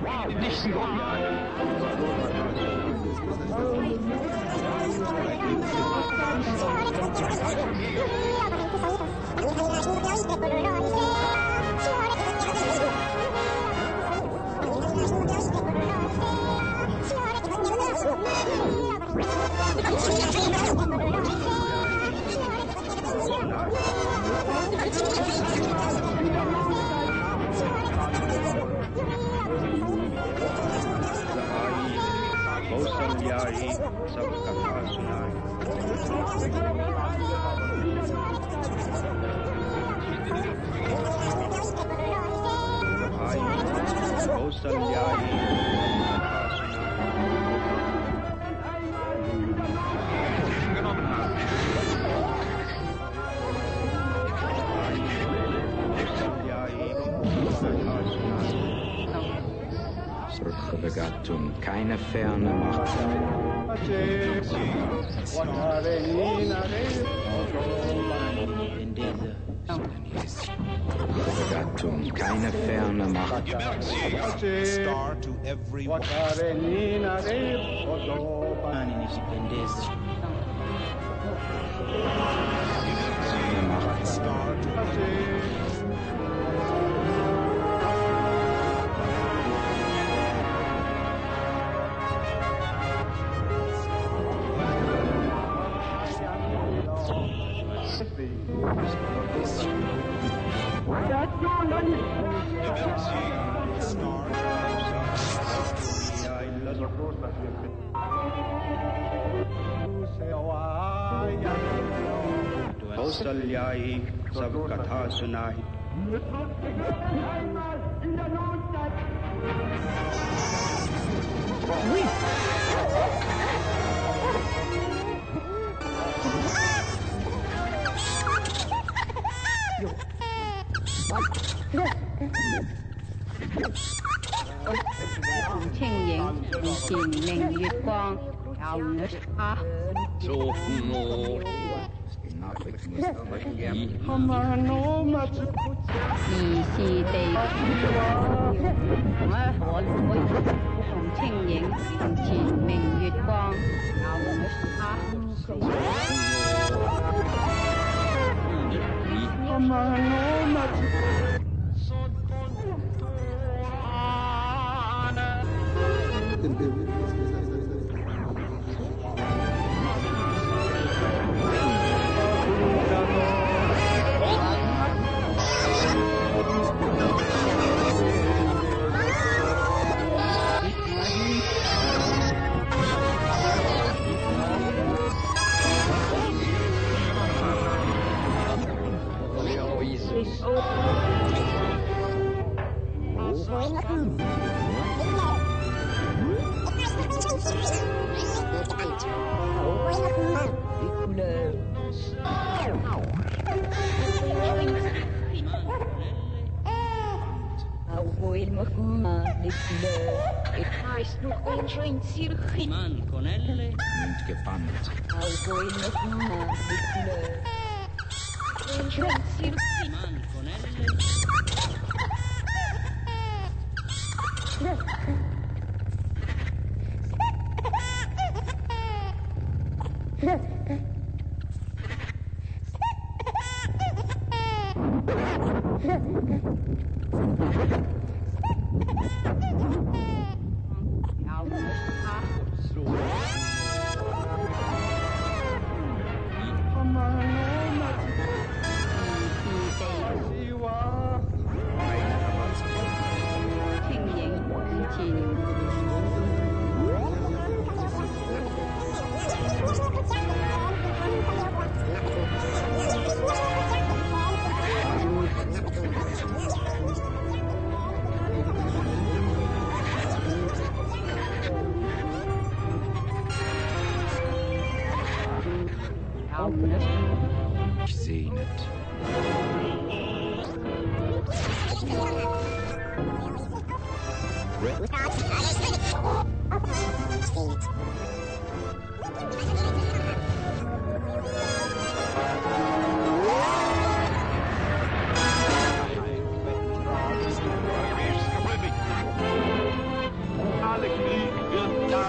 Nicht कौशल्यायै सब कथा सुनाई। भाई कौशल्यायै कथा Begattung keine ferne Macht. Begattung keine ferne Macht. Star to every one. Star to कौशल्यायै सब कथा सुनाई। 清影前明月光，有他做父母。 疑是地，我同清影前明月光，有他。 Und gebannt. Ich sehe nicht.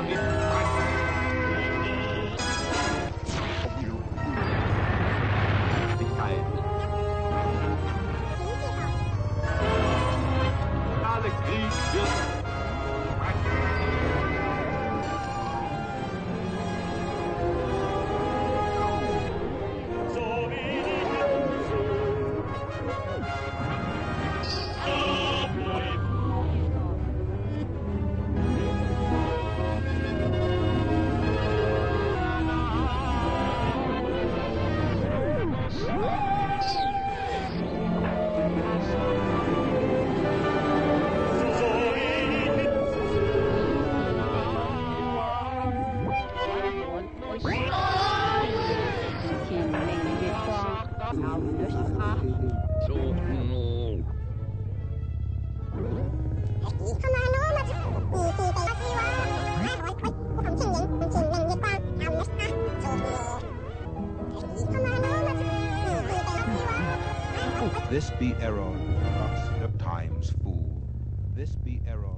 前明月光，好Löschfach. This be error, the times fool. This be error.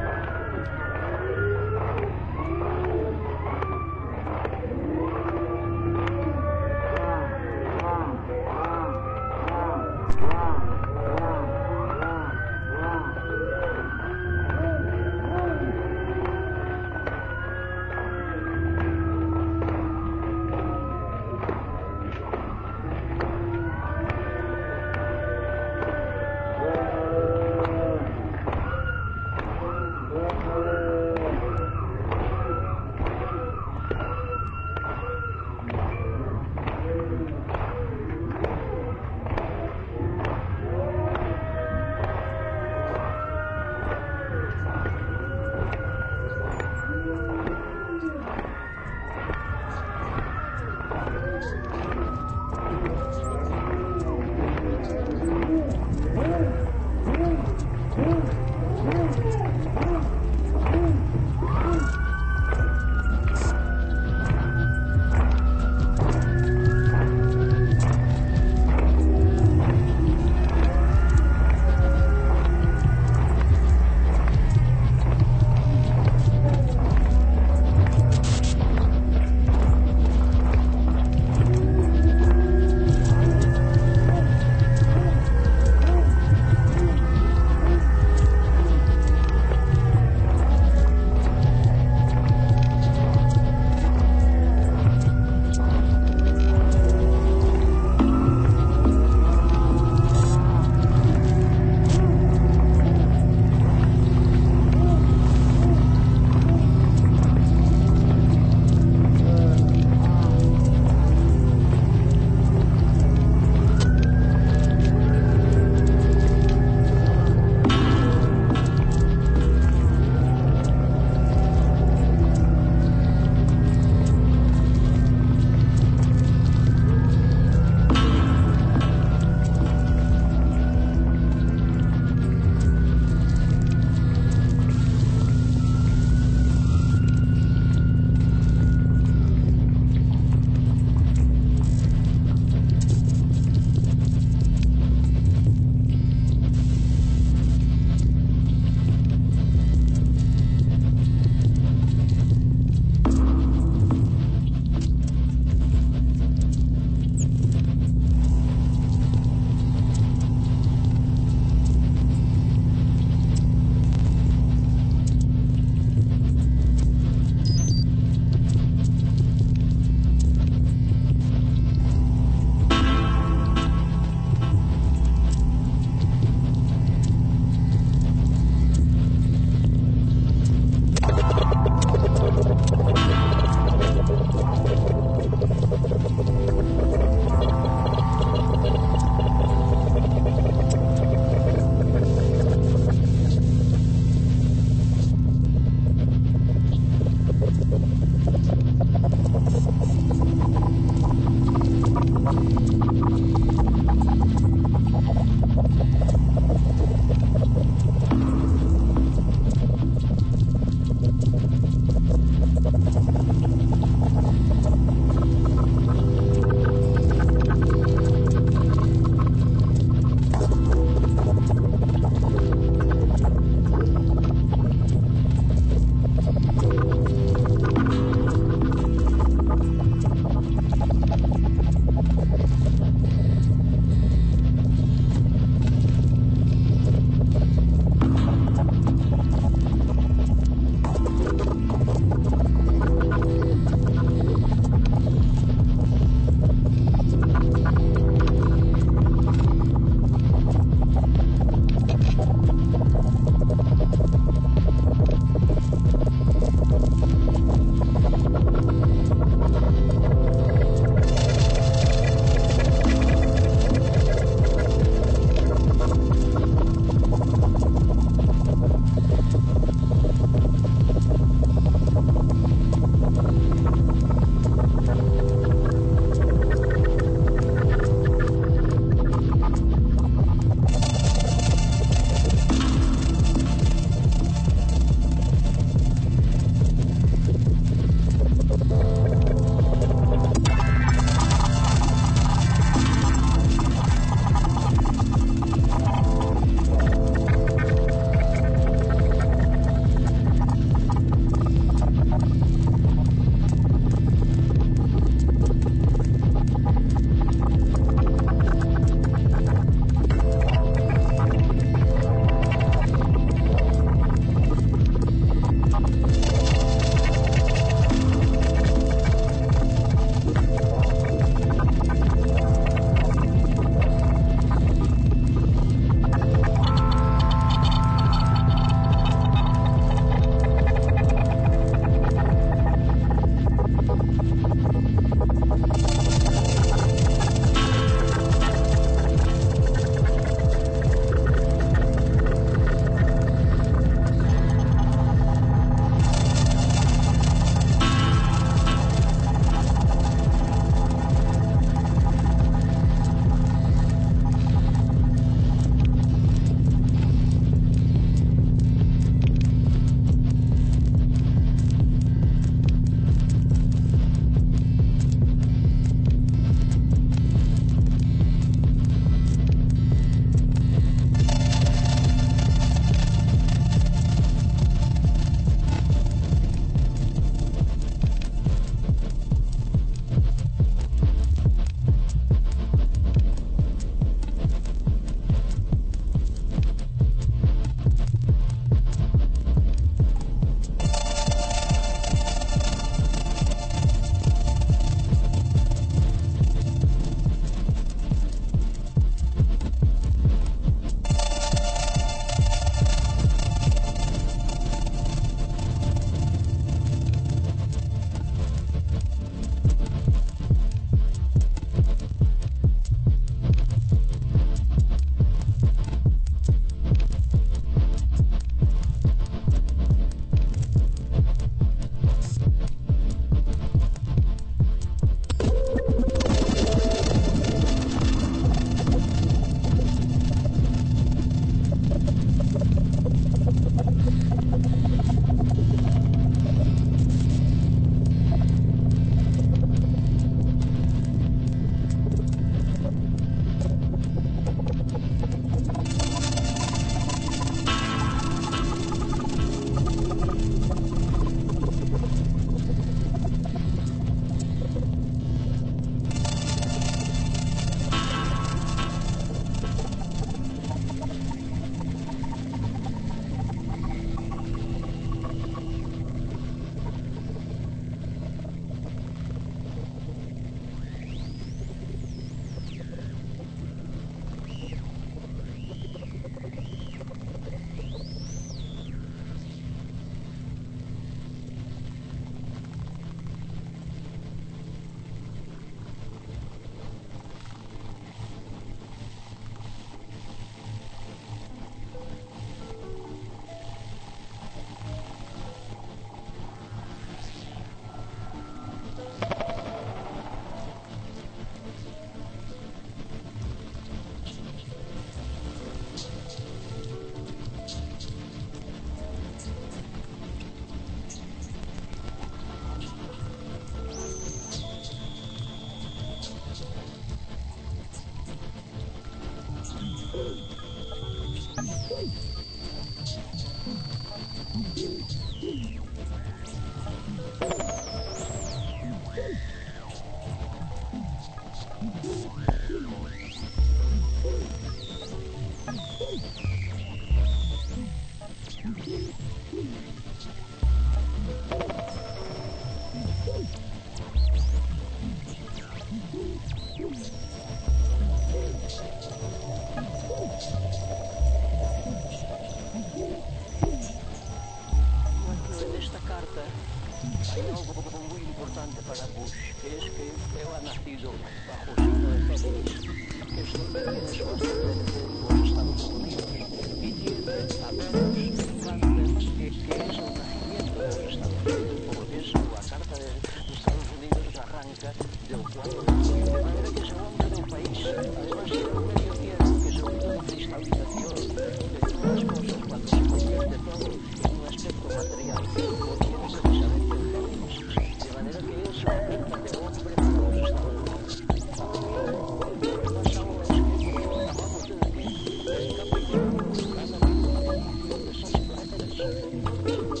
hay algo muy importante para Bush, que es que él ha nacido bajo el signo de Géminis, que es donde tiene su ascendente en los Estados Unidos, y tiene a Venus en Cáncer, que es el nacimiento de los Estados Unidos. Por eso la carta de Estados Unidos arranca del 4 de julio, de manera que es el hombre del país. Además, tiene un medio tiempo, que es el momento de cristalización de todas las cosas, cuando se convierte todo en un aspecto material, lo tiene precisamente en Géminis, de manera que es la carta del hombre para los Estados Unidos. Lo que pasa ahora es que hablamos de que el Capricornio ha nacido en función de esas planetas.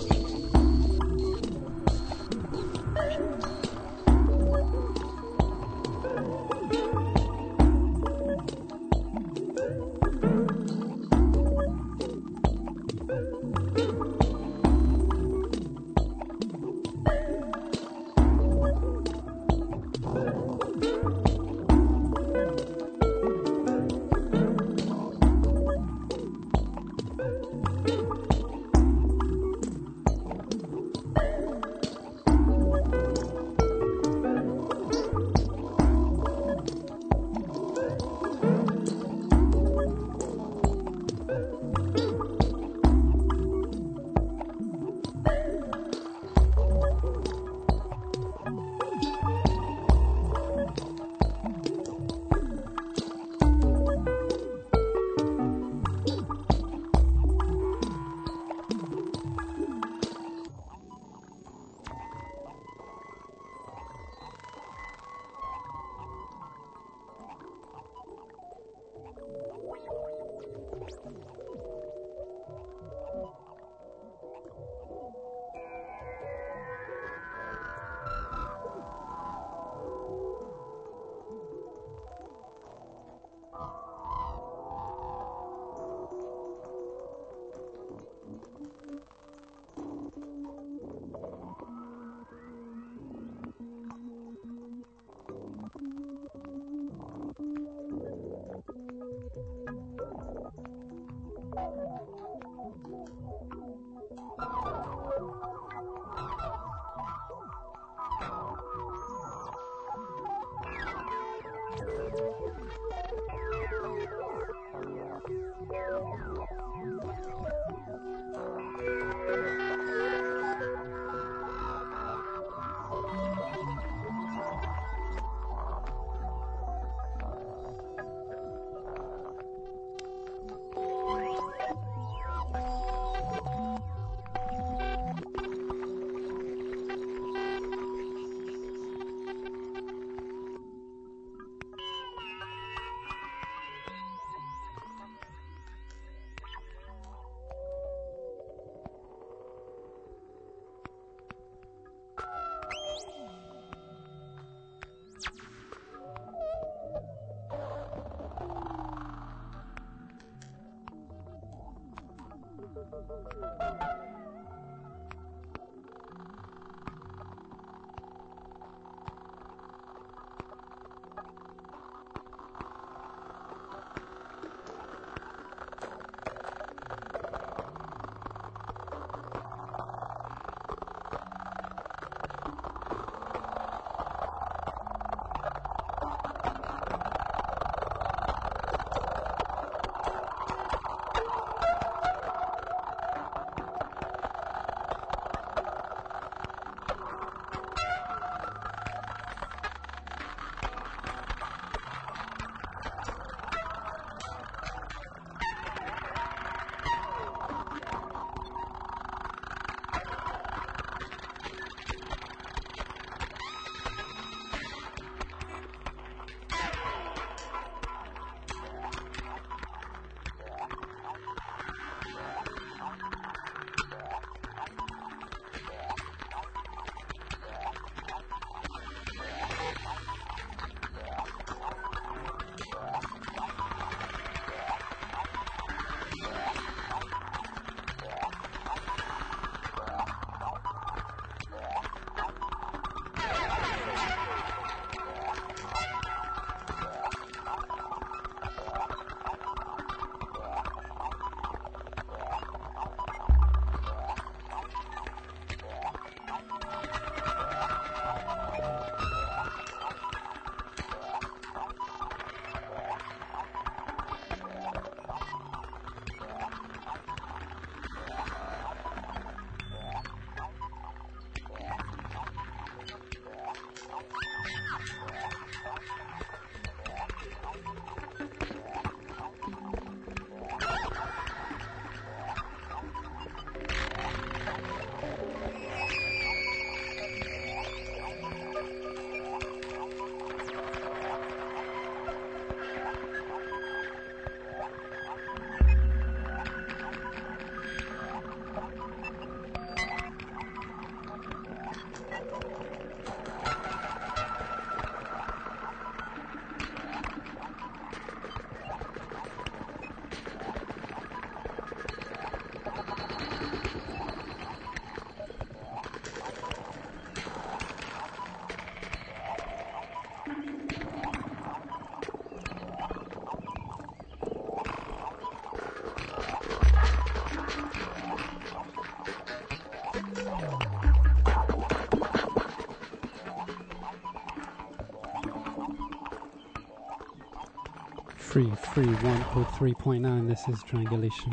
Free 103.9. This is Triangulation.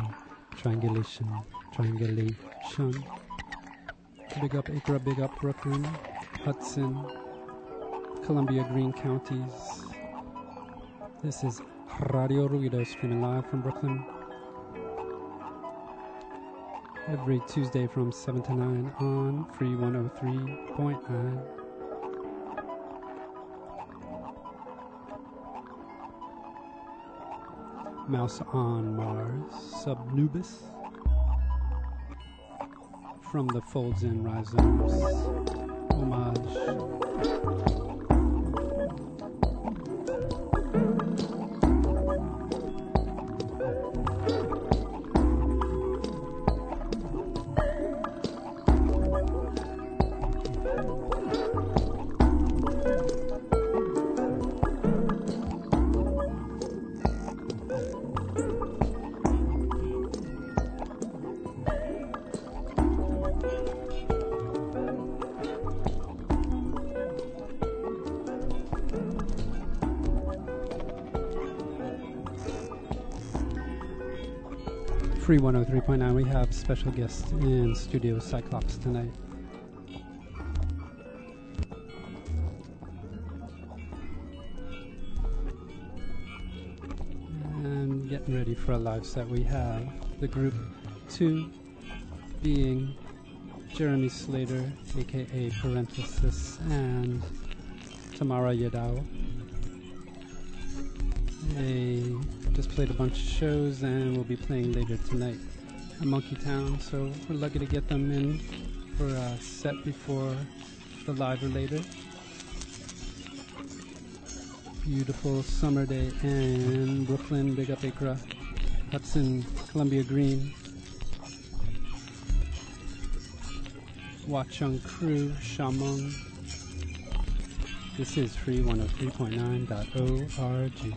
Big up Acre, big up Brooklyn, Hudson, Columbia, Greene counties. This is Radio Ruido, streaming live from Brooklyn. Every Tuesday from 7 to 9 on Free 103.9. Mouse on Mars, Subnubis. From the Folds and Rhizomes, homage. Free 103.9, we have special guest in studio, Cyclops, tonight. And getting ready for a live set, we have the group 2 being Jeremy Slater, aka Parenthesis, and Tamara Yadao. They just played a bunch of shows and we'll be playing later tonight at Monkey Town, so we're lucky to get them in for a set before the live or later. Beautiful summer day in Brooklyn, big up Acre, Hudson, Columbia, Greene, Watchung Crew, Shamong. This is Free 103.9.org.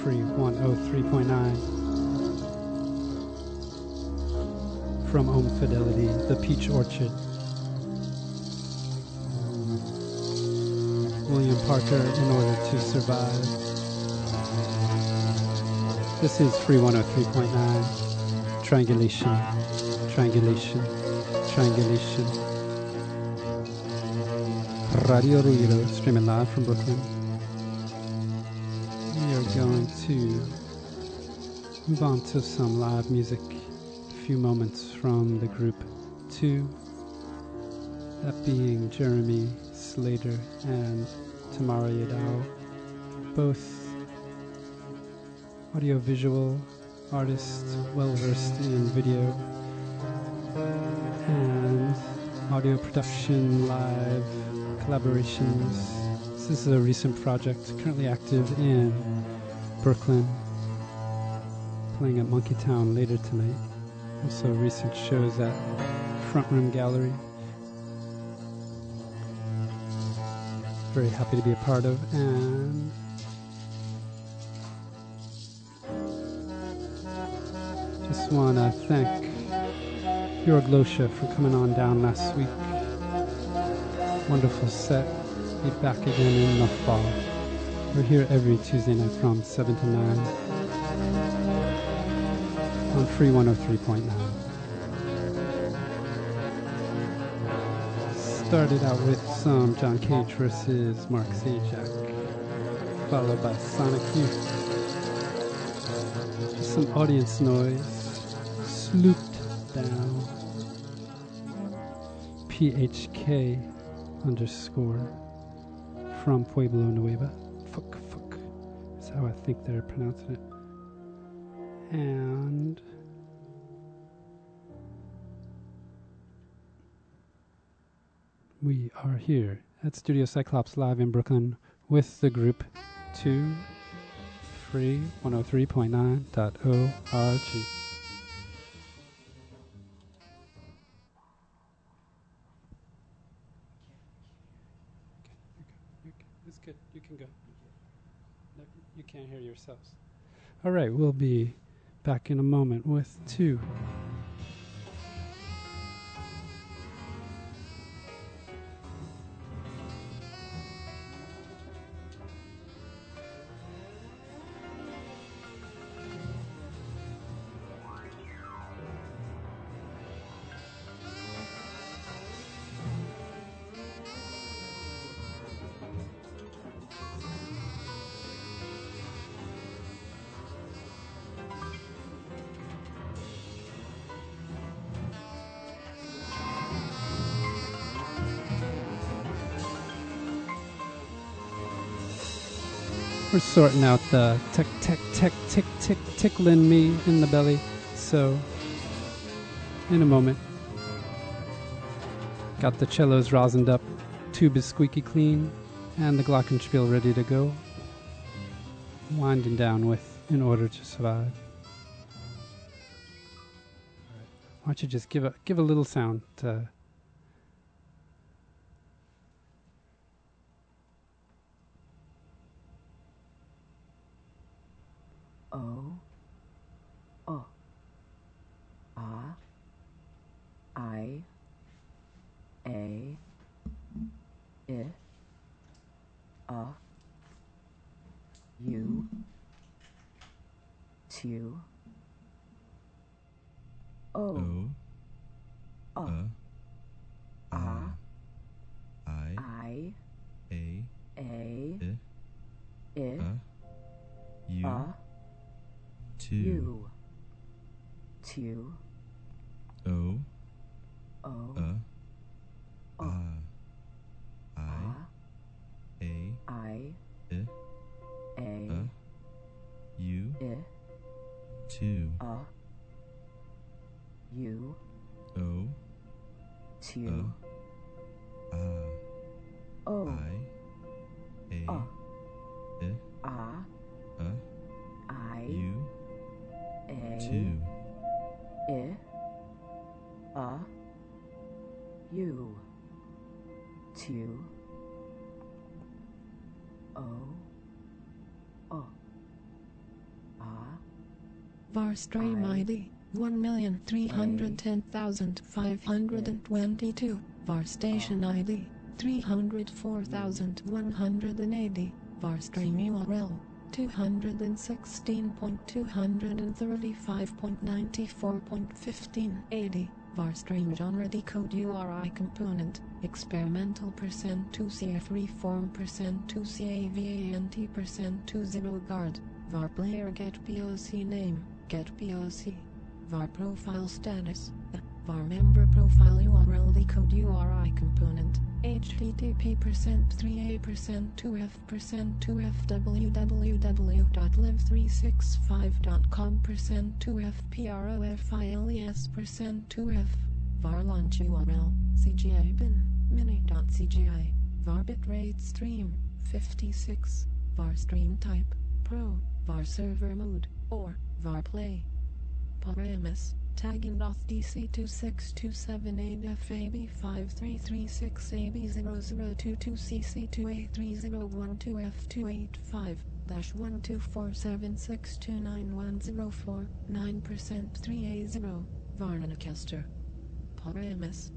Free 103.9. From Om Fidelity, The Peach Orchard. William Parker, In Order to Survive. This is Free 103.9. Triangulation, triangulation, triangulation. Radio Ruido, streaming live from Brooklyn. We are going to move on to some live music. A few moments from the group 2. That being Jeremy Slater and Tamara Yadao. Both audiovisual artists, well versed in video and audio production, live collaborations. This is a recent project, currently active in Brooklyn, playing at Monkey Town later tonight. Also recent shows at Front Room Gallery. Very happy to be a part of, and just want to thank Jörg Losche for coming on down last week. Wonderful set. Be back again in the fall. We're here every Tuesday night from 7 to 9 on Free 103.9. Started out with some John Cage versus Mark Zajac, followed by Sonic Youth. Just some audience noise. Slooped down. PHK _ from Pueblo Nueva. Fuck. That's how I think they're pronouncing it. And we are here at Studio Cyclops live in Brooklyn with the group 2, Free 103.9.org. It's good. You can go. No, you can't hear yourselves. All right, we'll be back in a moment with 2. We're sorting out the tickling me in the belly. So, in a moment, got the cellos rosined up, tube is squeaky clean, and the glockenspiel ready to go. Winding down with In Order to Survive. Why don't you just give a little sound to O, O, A, I, A, A, U, two, O, A, I, A, U, two, O, I, A, U, two, U, two, O, I, U, two, U, two, O, var stream ID 1,310,522, var station ID 304,180, var stream URL 216.235.94.1580, var stream genre decode URI component, experimental %2CA freeform %2CA VANT %20 guard, var player get POC name, get POC, var profile status, var member profile URL decode URI component, http %3a%2f%2f www.live365.com %2f profiles%2f, var launch URL, CGI bin, mini.cgi, var bitrate stream, 56, var stream type, pro, var server mode, or, var play. Paramus, tagging DC267AFAB53367AB00222CC2A3012F285-12476291049% 3A0, Varnanacaster. Paramus,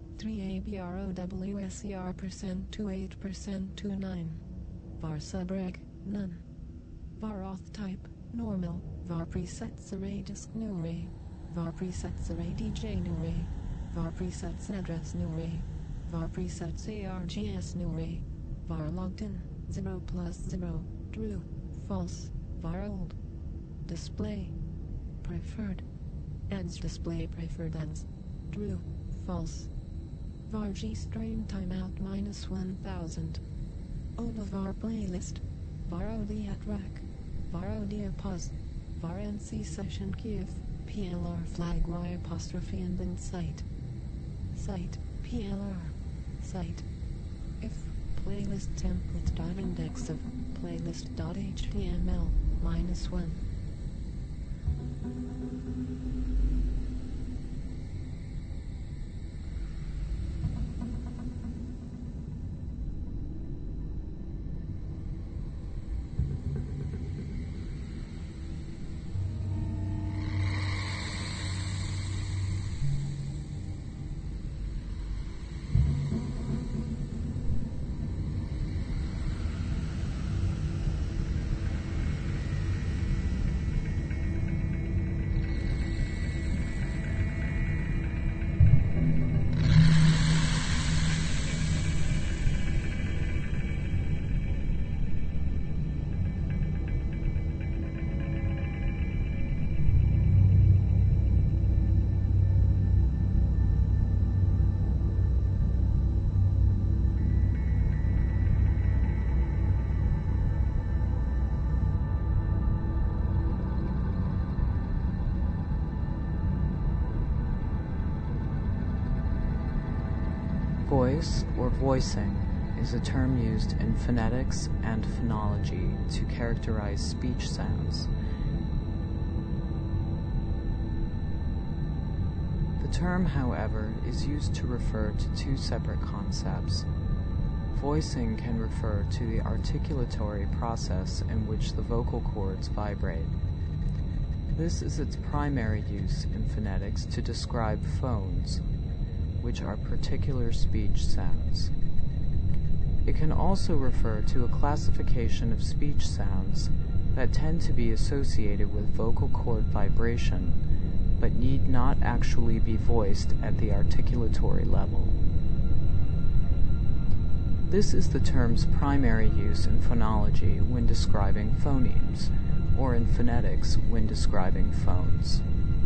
3ABROWSER%28%29. Var subreg, none. Var auth type, normal, var presets array disk new array, var presets array DJ new array, var presets address new array, var presets ARGS new array, var logged in, 0+0, true, false, var old. Display, preferred, ends display preferred ends, true, false. Var G stream timeout -1000. Over var playlist, var OD at rack, var OD pause, var NC session Kiev, PLR flag Y apostrophe and then site. Site, PLR, site. If, playlist template.index of, playlist.html, -1. Voice, or voicing, is a term used in phonetics and phonology to characterize speech sounds. The term, however, is used to refer to two separate concepts. Voicing can refer to the articulatory process in which the vocal cords vibrate. This is its primary use in phonetics to describe phones, which are particular speech sounds. It can also refer to a classification of speech sounds that tend to be associated with vocal cord vibration, but need not actually be voiced at the articulatory level. This is the term's primary use in phonology when describing phonemes, or in phonetics when describing phones.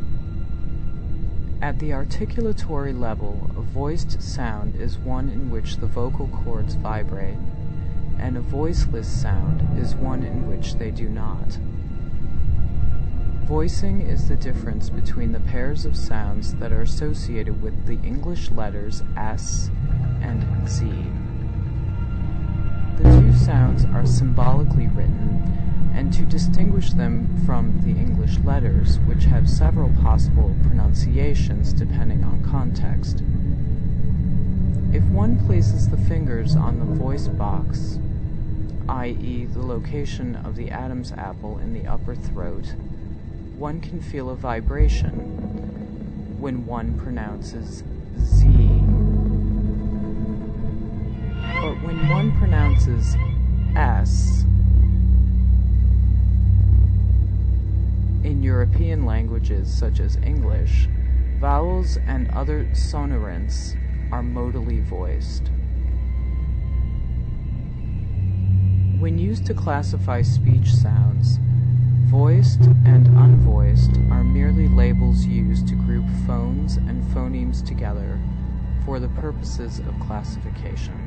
At the articulatory level, a voiced sound is one in which the vocal cords vibrate, and a voiceless sound is one in which they do not. Voicing is the difference between the pairs of sounds that are associated with the English letters S and Z. The two sounds are symbolically written, and to distinguish them from the English letters, which have several possible pronunciations depending on context. If one places the fingers on the voice box, i.e. the location of the Adam's apple in the upper throat, one can feel a vibration when one pronounces Z. But when one pronounces S, in European languages such as English, vowels and other sonorants are modally voiced. When used to classify speech sounds, voiced and unvoiced are merely labels used to group phones and phonemes together for the purposes of classification.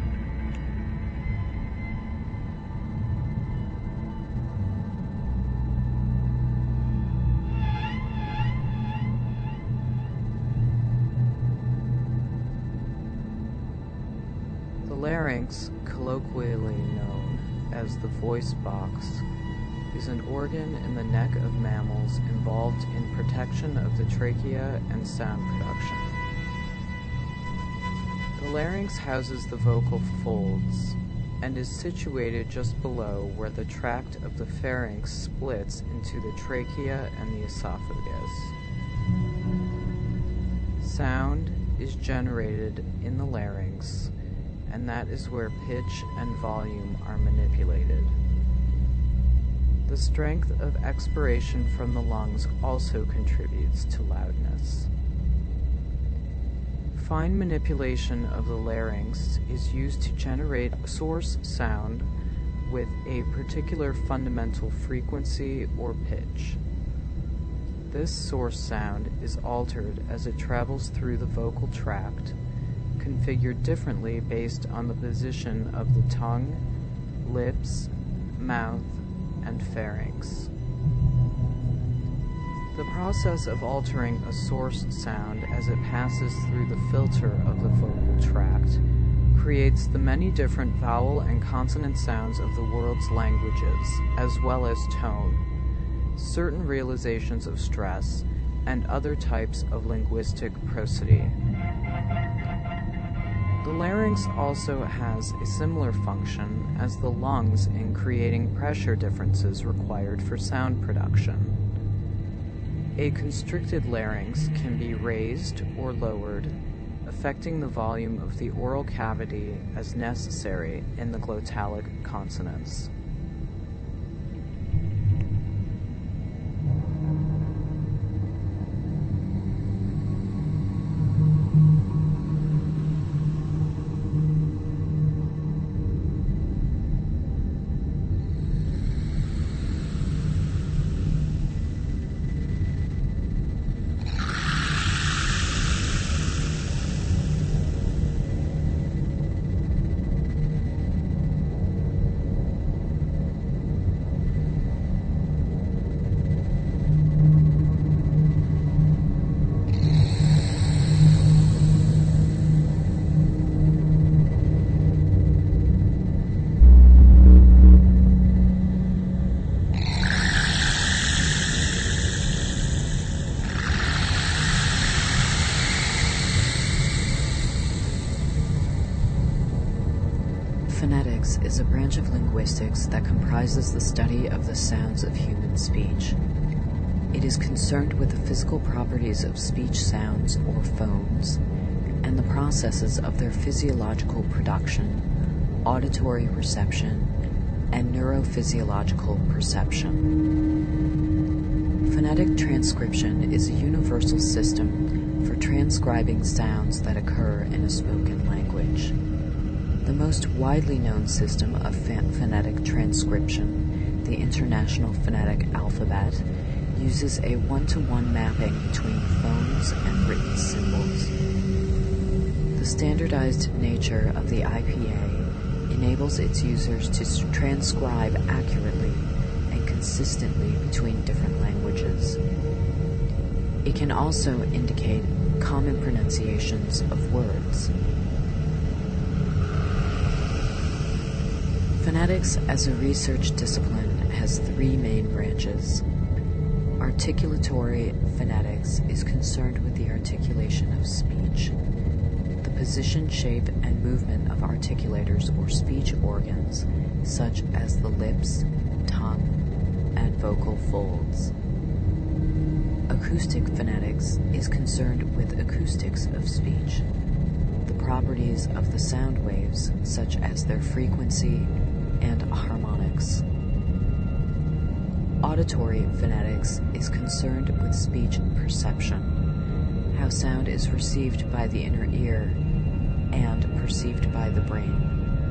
The larynx, colloquially known as the voice box, is an organ in the neck of mammals involved in protection of the trachea and sound production. The larynx houses the vocal folds and is situated just below where the tract of the pharynx splits into the trachea and the esophagus. Sound is generated in the larynx, and that is where pitch and volume are manipulated. The strength of expiration from the lungs also contributes to loudness. Fine manipulation of the larynx is used to generate a source sound with a particular fundamental frequency or pitch. This source sound is altered as it travels through the vocal tract, configured differently based on the position of the tongue, lips, mouth, and pharynx. The process of altering a source sound as it passes through the filter of the vocal tract creates the many different vowel and consonant sounds of the world's languages, as well as tone, certain realizations of stress, and other types of linguistic prosody. The larynx also has a similar function as the lungs in creating pressure differences required for sound production. A constricted larynx can be raised or lowered, affecting the volume of the oral cavity as necessary in the glottalic consonants. Phonetics is a branch of linguistics that comprises the study of the sounds of human speech. It is concerned with the physical properties of speech sounds or phones, and the processes of their physiological production, auditory reception, and neurophysiological perception. Phonetic transcription is a universal system for transcribing sounds that occur in a spoken language. The most widely known system of phonetic transcription, the International Phonetic Alphabet, uses a one-to-one mapping between phones and written symbols. The standardized nature of the IPA enables its users to transcribe accurately and consistently between different languages. It can also indicate common pronunciations of words. Phonetics as a research discipline has three main branches. Articulatory phonetics is concerned with the articulation of speech. The position, shape, and movement of articulators or speech organs, such as the lips, tongue, and vocal folds. Acoustic phonetics is concerned with acoustics of speech, the properties of the sound waves, such as their frequency and harmonics. Auditory phonetics is concerned with speech perception, how sound is received by the inner ear and perceived by the brain.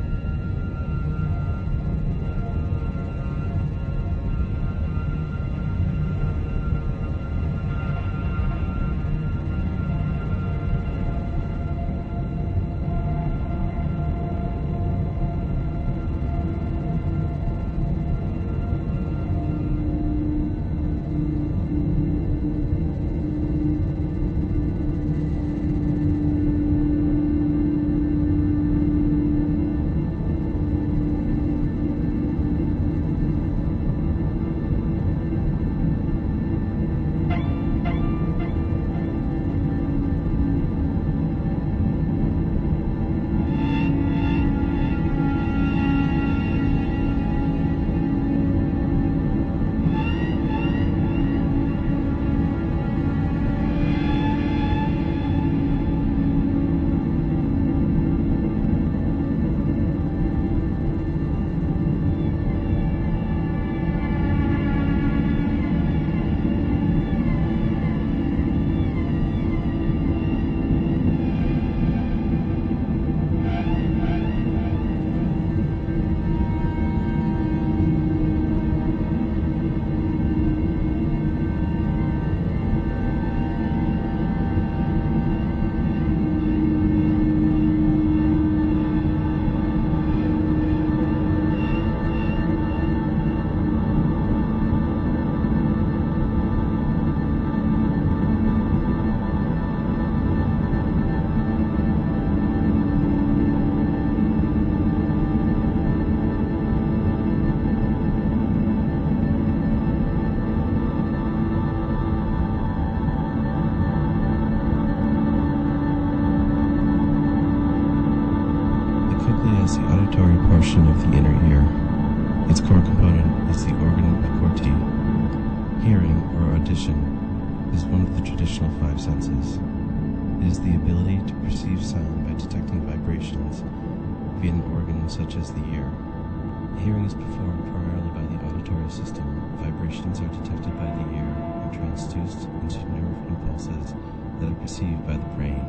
is the auditory portion of the inner ear. Its core component is the organ of Corti. Hearing, or audition, is one of the traditional five senses. It is the ability to perceive sound by detecting vibrations via an organ such as the ear. Hearing is performed primarily by the auditory system. Vibrations are detected by the ear and transduced into nerve impulses that are perceived by the brain,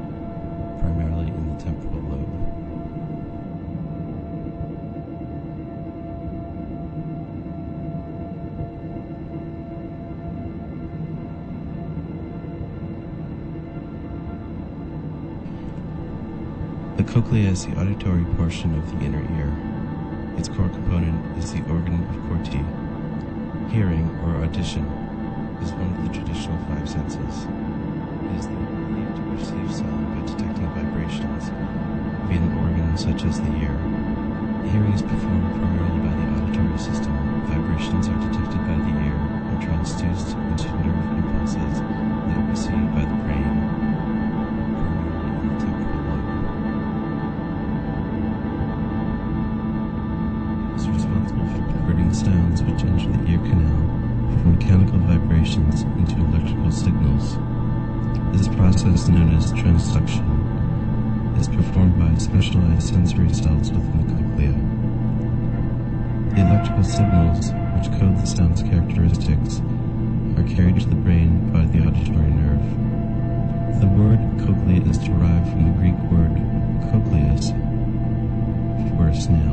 primarily in the temporal lobe. The cochlea is the auditory portion of the inner ear. Its core component is the organ of Corti. Hearing, or audition, is one of the traditional five senses. It is the ability to perceive sound by detecting vibrations via an organ such as the ear. Hearing is performed primarily by the auditory system. Vibrations are detected by the ear and transduced into nerve impulses that are perceived by the brain, primarily in the temporal lobe. It is responsible for converting sounds which enter the ear canal from mechanical vibrations into electrical signals. This process, known as transduction, is performed by specialized sensory cells within the cochlea. The electrical signals, which code the sound's characteristics, are carried to the brain by the auditory nerve. The word cochlea is derived from the Greek word cochleus, for a snail.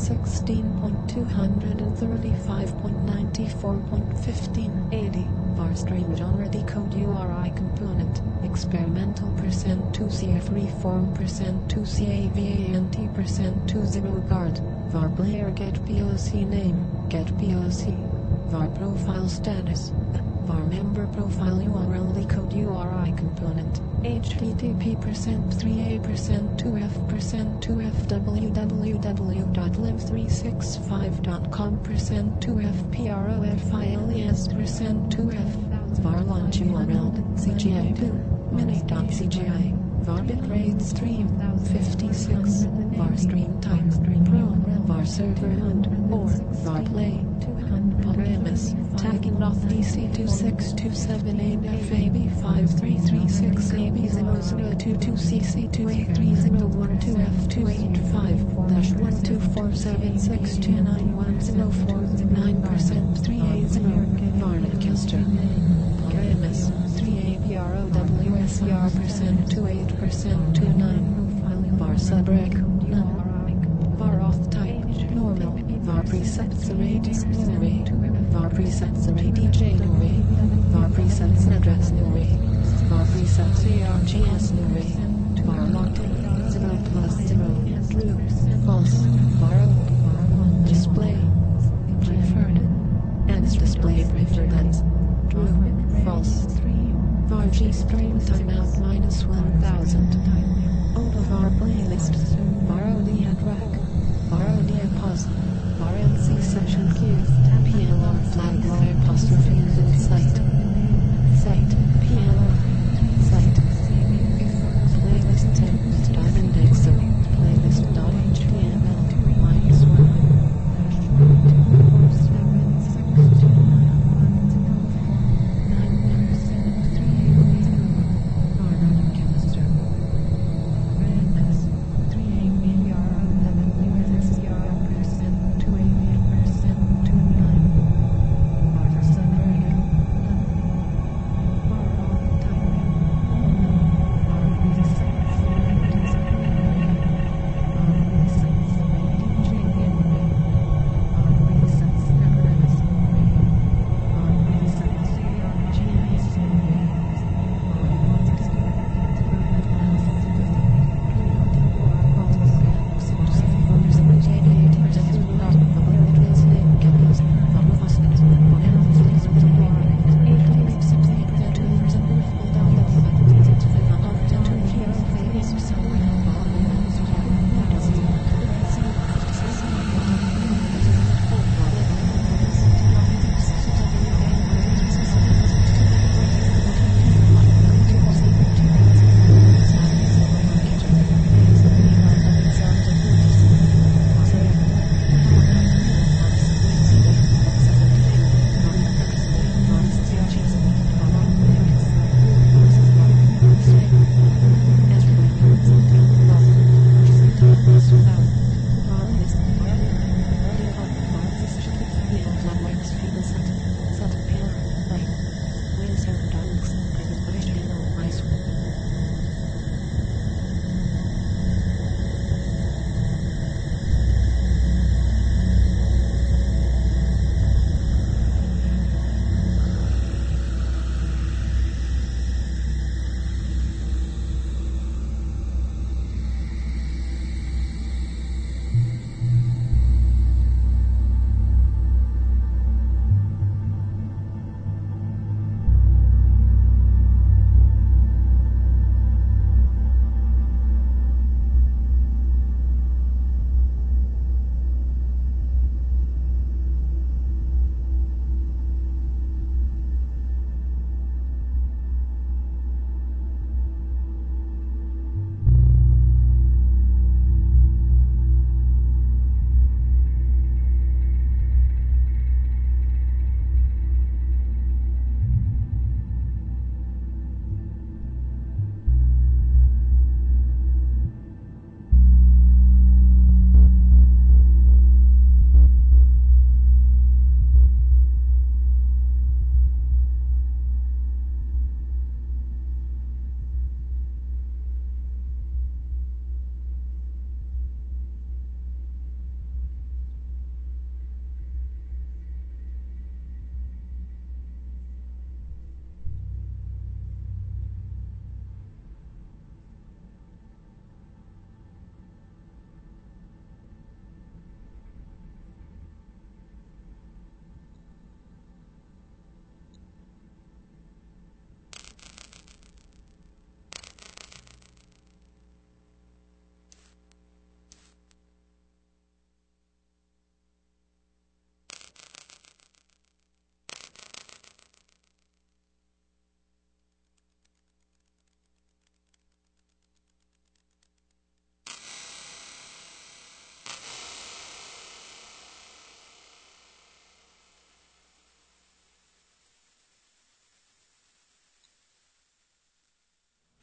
16.235.94.1580. var stream genre decode URI component. Experimental %2CF reform %2CAVANT %20 guard. var player get POC name, get POC. var profile status. var member profile URL decode URI component. http %3a %2f %2f www.live365.com %2f profiles %2f var launch URL CGI2 mini.cgi var bitrate stream 56 var stream type pro var server or var play Paramus tagging auth DC2627AB5336022C22302F285-12497629104 Varnacester Paramus 3APROWSER %28%29 var subrec none var auth type normal var presets array disciplinary var presets array DJ array var presets address array var presets ARGS array var locked 0 plus 0 true false var display preferred ends display preferred ends true false var G stream timeout -1000 auto var playlist var ODA track var ODA pause var NC session queue PLR flag var apostrophe site PLR site playlist 10 .indexer playlist.html -1 3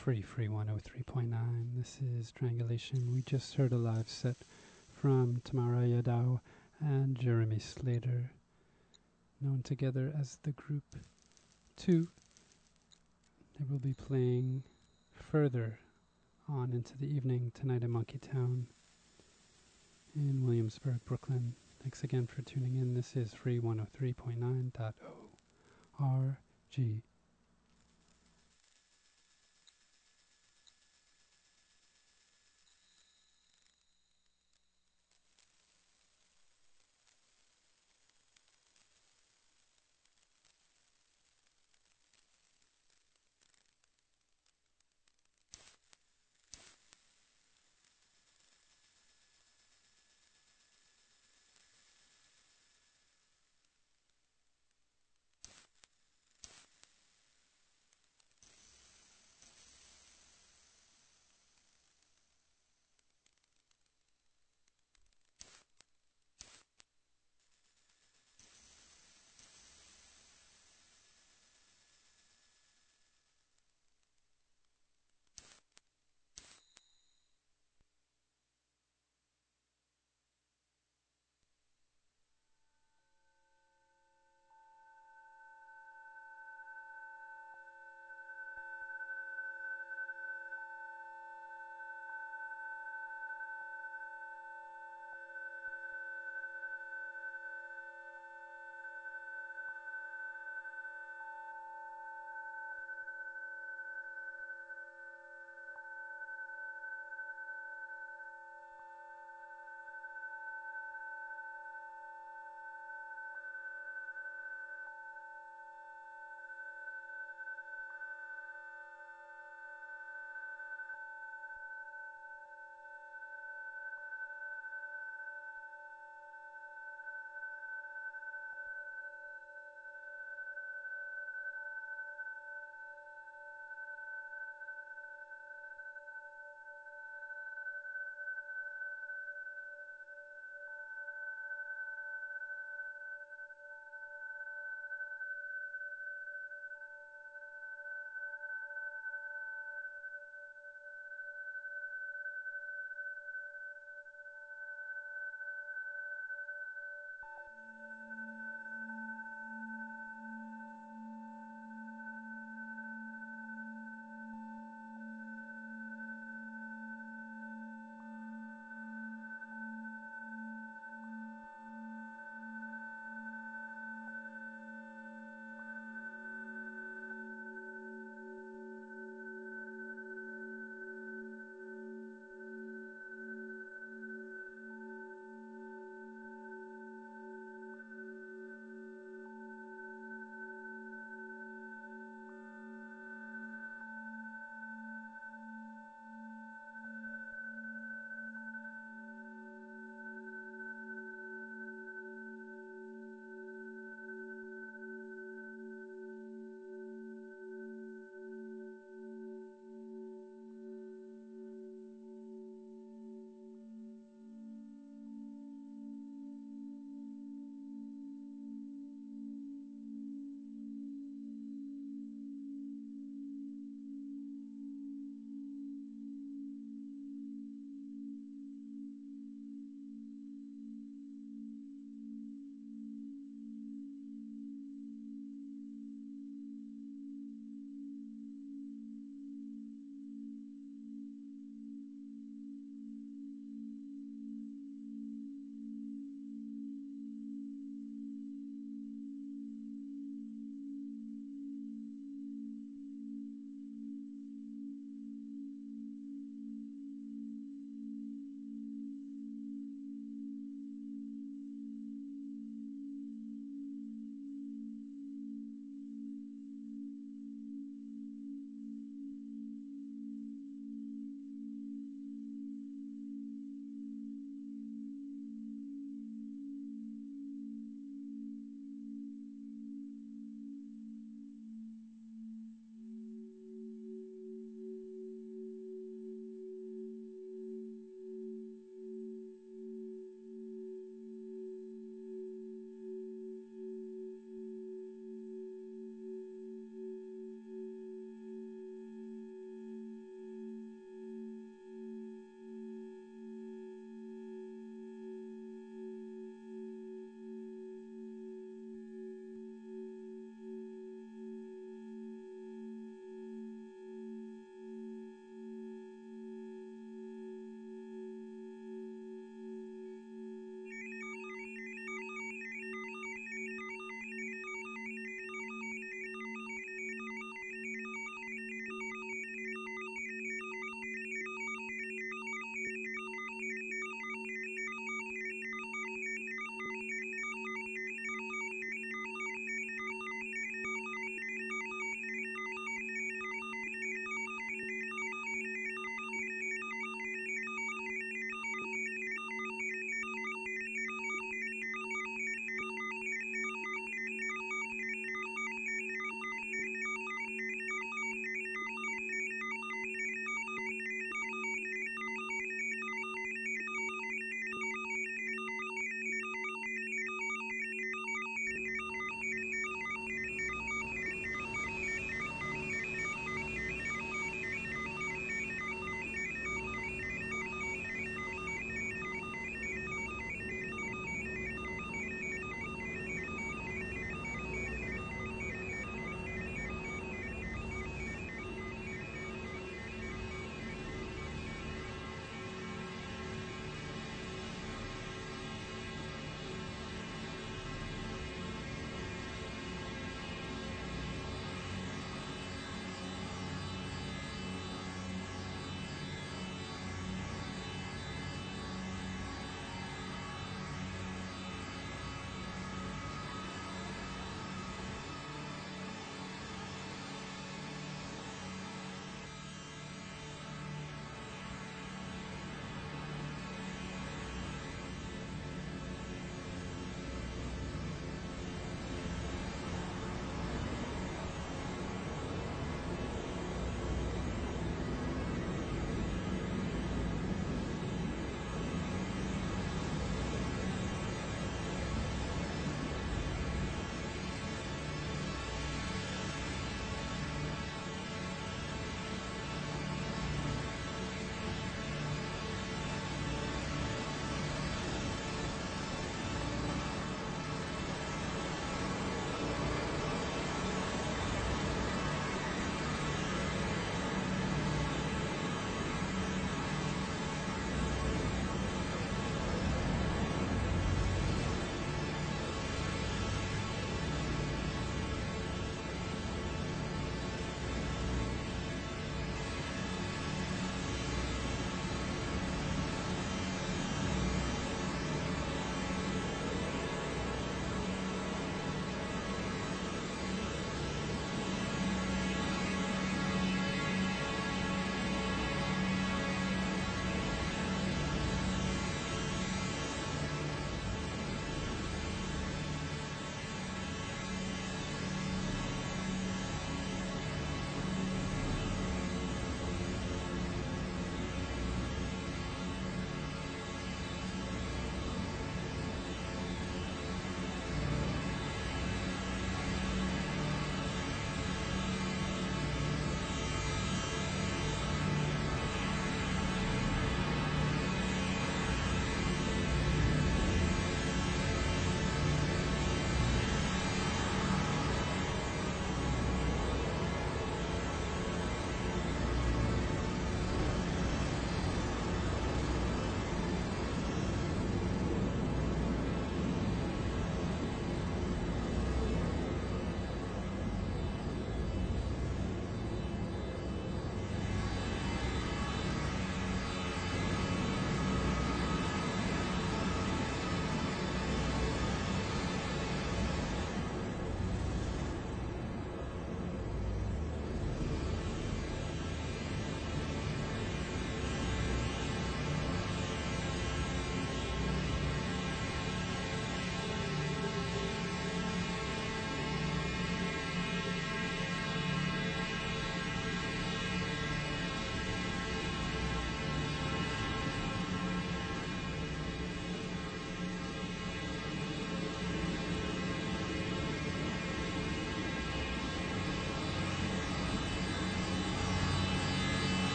Free 103.9. This is Triangulation. We just heard a live set from Tamara Yadao and Jeremy Slater, known together as the Group 2. They will be playing further on into the evening tonight in Monkey Town in Williamsburg, Brooklyn. Thanks again for tuning in. This is Free 103.9.org.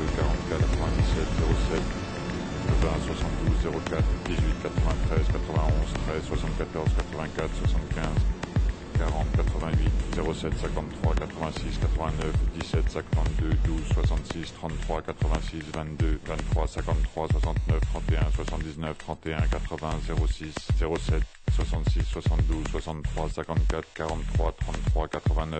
44 97 07 20 72 04 18 93 91 13 74 84 75 40 88 07 53 86 89 17 52 12 66 33 86 22 23 53 69 31 79 31 80 06 07 66 72 63 54 43 33 89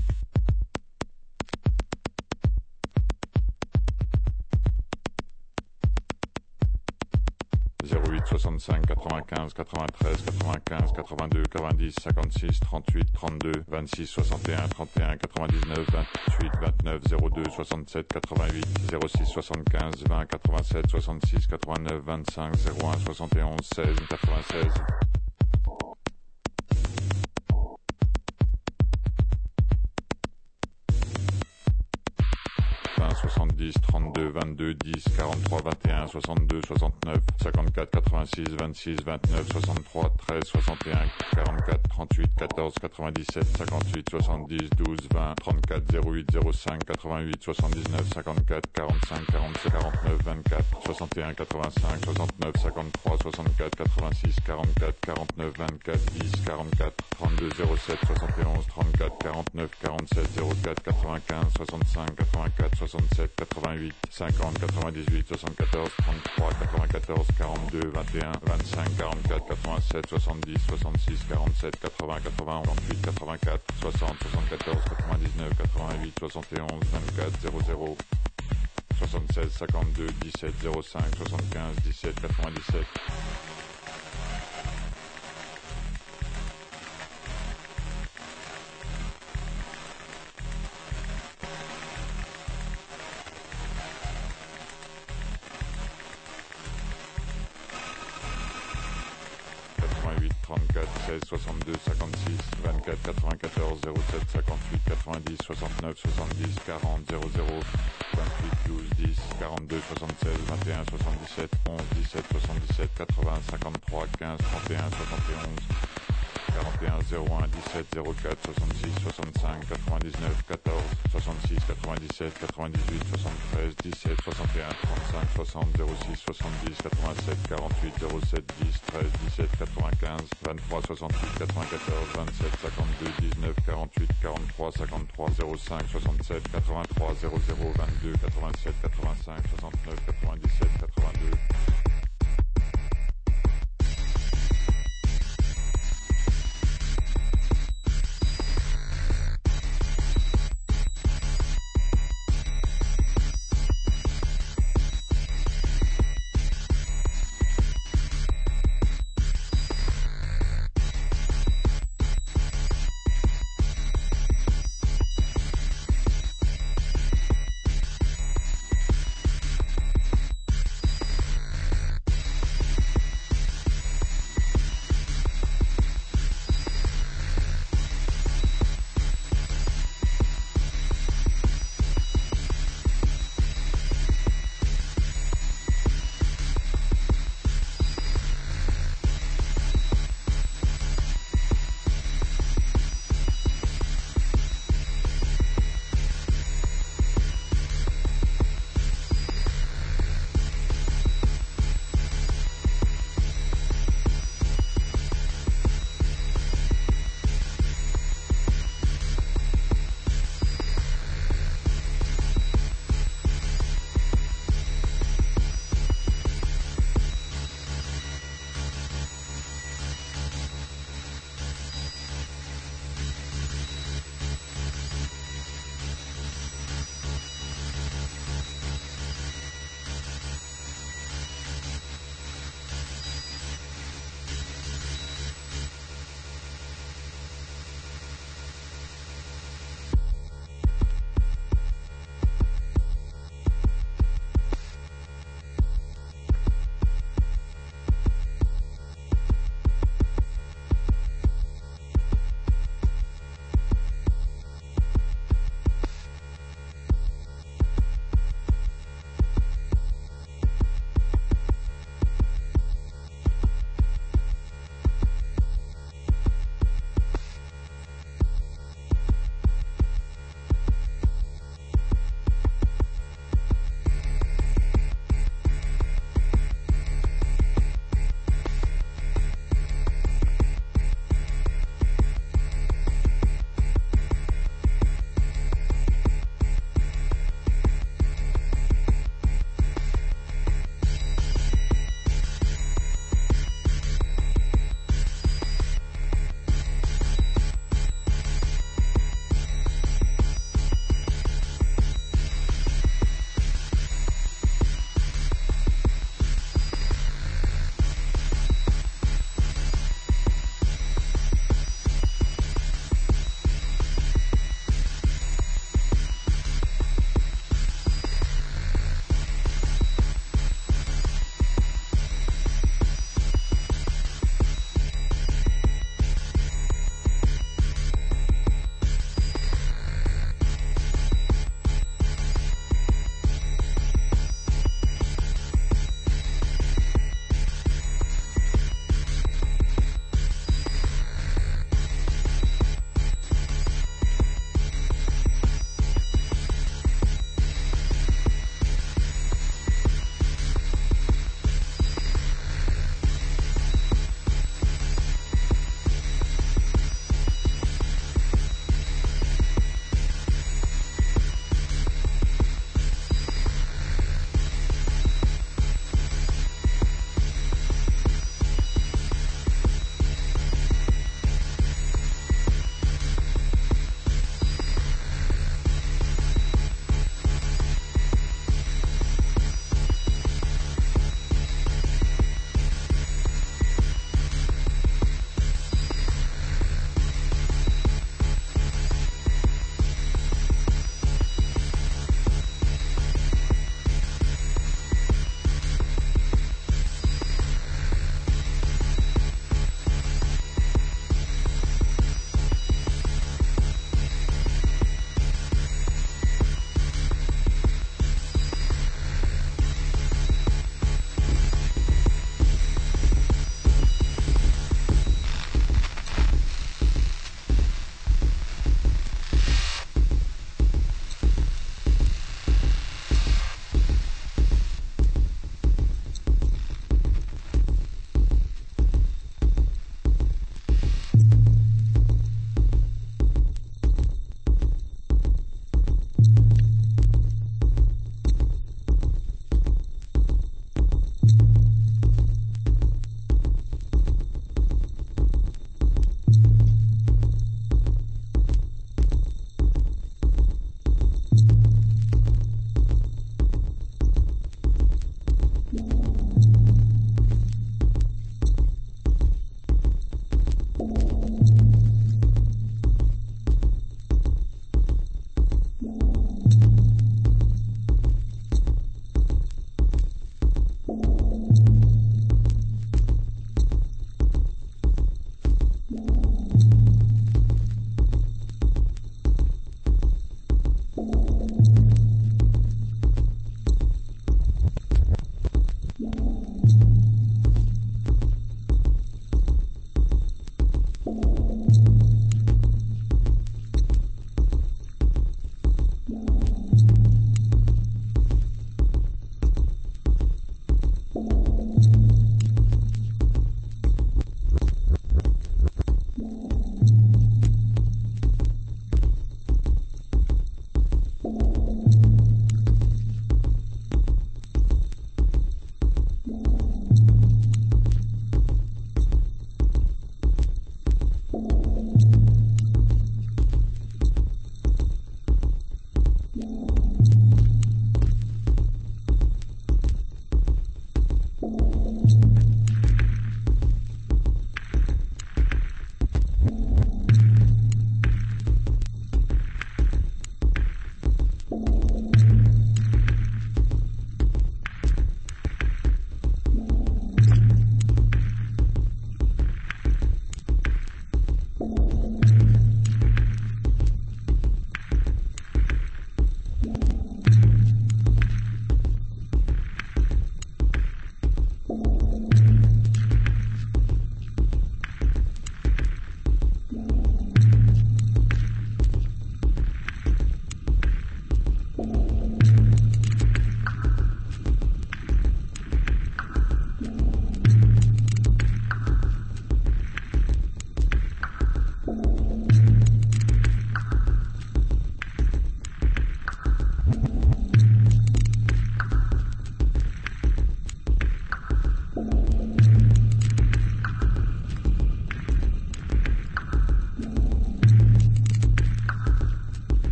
08 65 95 93 95 82 90 56 38 32 26 61 31 99 28 29 02 67 88 06 75 20 87 66 89 25 01 71 16 96 70 32 22 10 43 21 62 69 54 86 26 29 63 13 61 44 38 14 97 58 70 12 20 34 08 05 88 79 54 45 47 49 24 61 85 69 53 64 86 44 49 24 10 44 32 07 71 34 49 47 04 95 65 84 67 88 50 98 74 33 94 42 21 25 44 87 70 66 47 80 80 28 84 60 74 99 88 71 24 00 76 52 17 05 75 17 97 34 16 62 56 24 94 07 58 90 69 70 40 00 28 12 10 42 76 21 77 11 17 77 80 53 15 31 71 41 01 17 04 66 65 99 14 66 97 98 73 17 61 35 60 06 70 87 48 07 10 13 17 95 23 68 94 27 52 19 48 43 53 05 67 83 00 22 87 85 69 97 82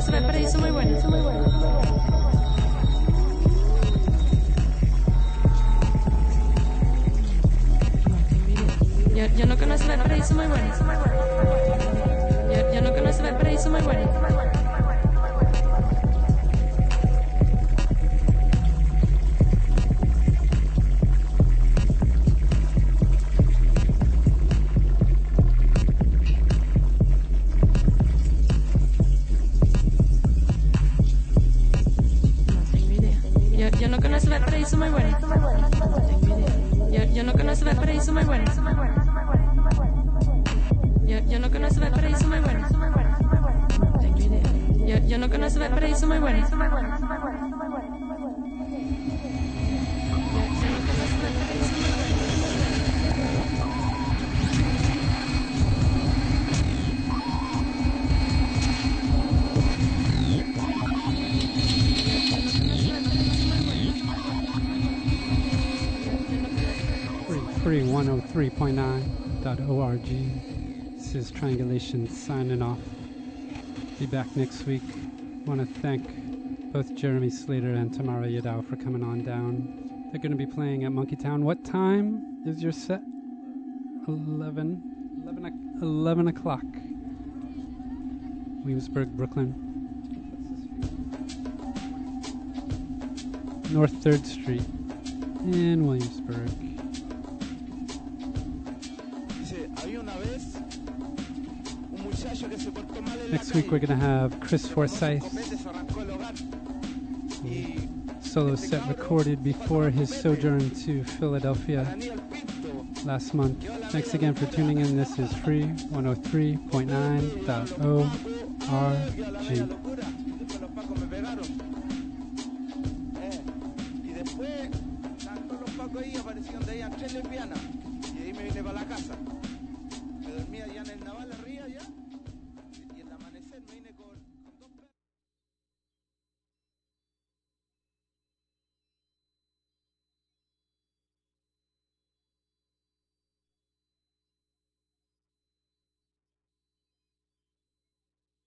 conozco el paraíso muy bueno. Yo no conozco el paraíso muy bueno. Yo no conozco el paraíso muy bueno. Yo no conozco el paraíso muy bueno. Yo no conozco el paraíso muy bueno. Yo no conozco el paraíso muy bueno. Yo no conozco el paraíso muy bueno. 103.9.org. This is Triangulation signing off. Be back next week. Want to thank both Jeremy Slater and Tamara Yadao for coming on down. They're going to be playing at Monkey Town. What time is your set? 11 o'clock. Williamsburg, Brooklyn. North 3rd Street in Williamsburg. Next week we're going to have Chris Forsyth. Solo set recorded before his sojourn to Philadelphia last month. Thanks again for tuning in. This is Free 103.9.org. Y ahí me vine para la casa. Me dormía allá en el Naval arriba.